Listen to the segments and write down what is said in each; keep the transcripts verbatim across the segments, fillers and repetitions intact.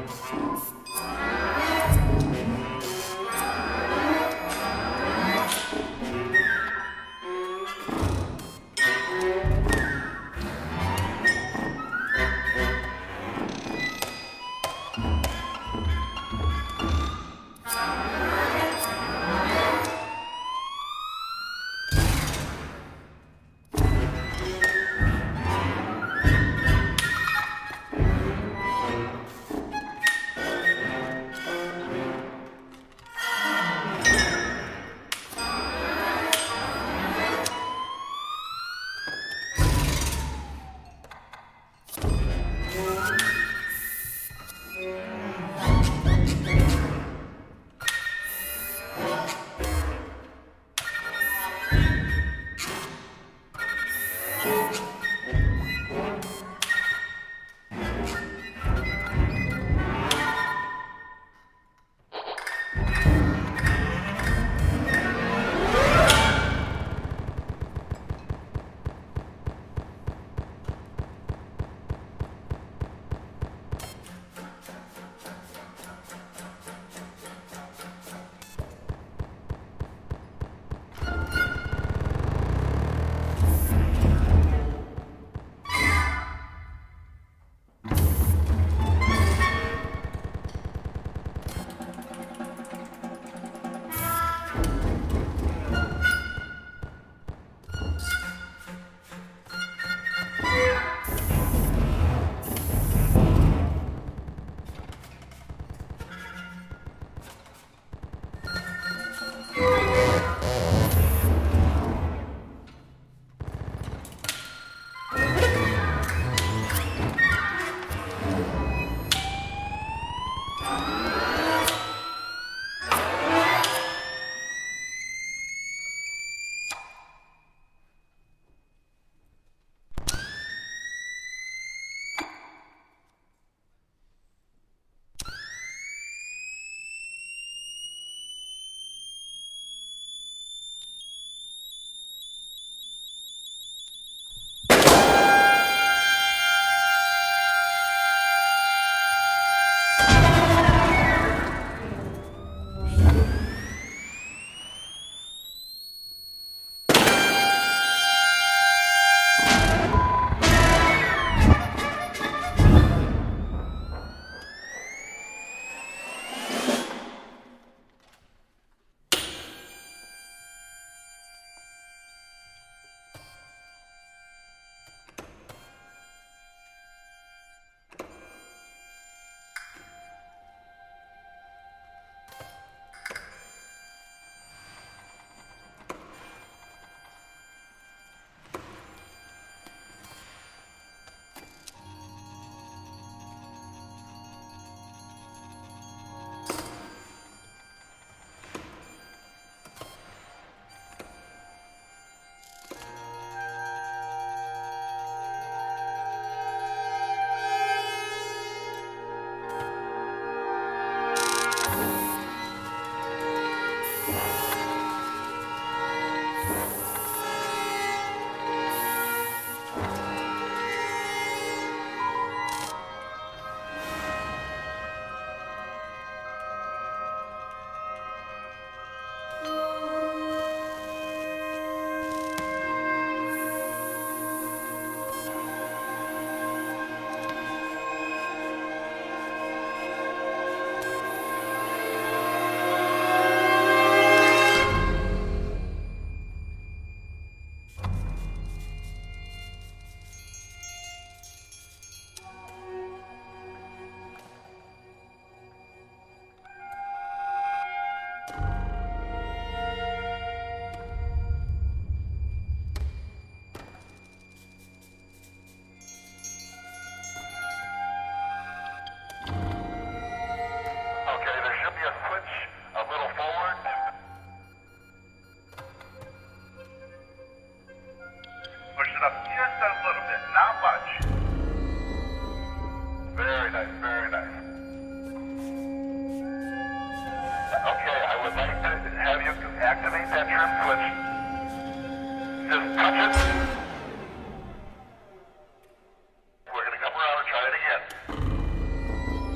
That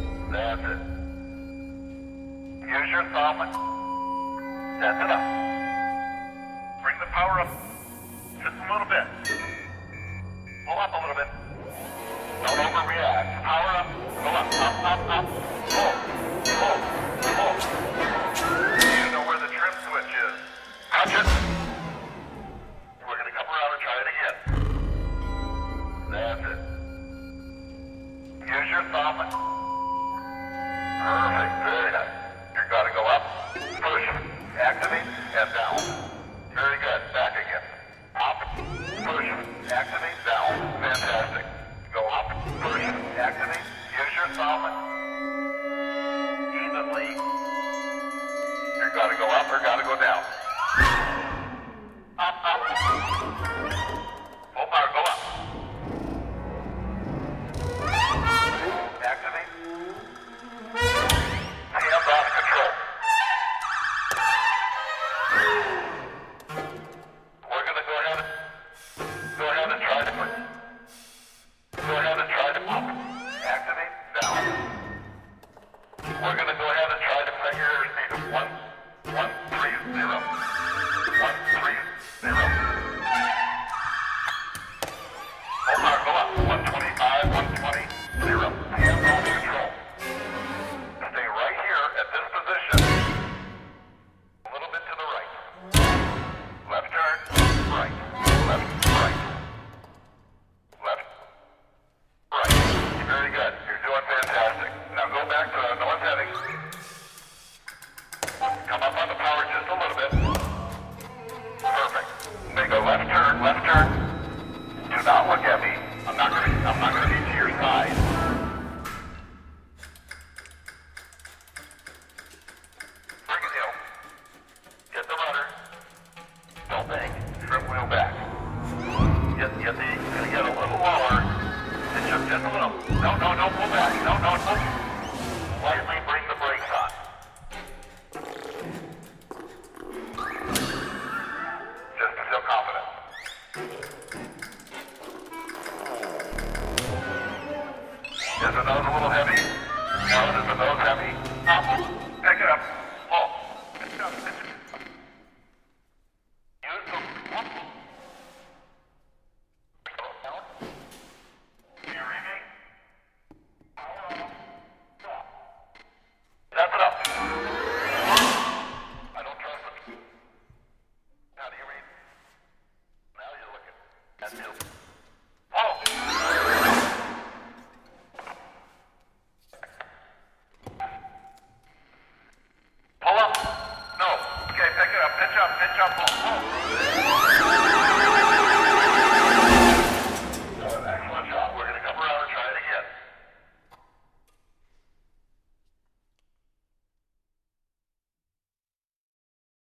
That's it. Use your thumb. Set it up. Bring the power up just a little bit. Pull up a little bit. Don't overreact. Power up. Go up, up, up, up. Pull, pull, pull. You know where the trim switch is. Touch it. We're going to come around and try it again. That's it. Use your thumb. Perfect. Very nice. You're going to go up, push, activate, and down. Very good. Back again. Up, push, activate, down. Fantastic. Go up, push, activate. Use your thumb. Evenly. You're going to go up or got to go down. Up, up. Full power. Go up. Activate. Hands off control. We're going to go ahead and go ahead and try to put. Go ahead and try to pump. Activate. Down. We're going to go ahead and try to figure speed of one, one, three, zero. One, three, zero. Full power. Go up. One twenty-five. One twenty. Zero. Hands off control. Stay right here at this position. A little bit to the right. Left turn. Right. Left. Right. Left. Right. Very good. You're doing fantastic. Now go back to the north heading. Come up on the power just a little bit. Perfect. Make a left turn. Left turn. Do not look at me. I'm not going to. I'm not going to be to your side. Bring it in. Get the rudder. Don't think. Trim wheel back. Get, get the, gonna get a little lower. And just, just a little. No, no, don't pull back. No, no, no. Slightly bring the brakes on. Just to feel confident. Is the nose a little heavy? No, is the nose heavy? Up. Pick it up. Pull. Pick it up. Pick it up. Use the up. Do you read me? Step it up. I don't trust it. How do you read? Now you're looking. That's it.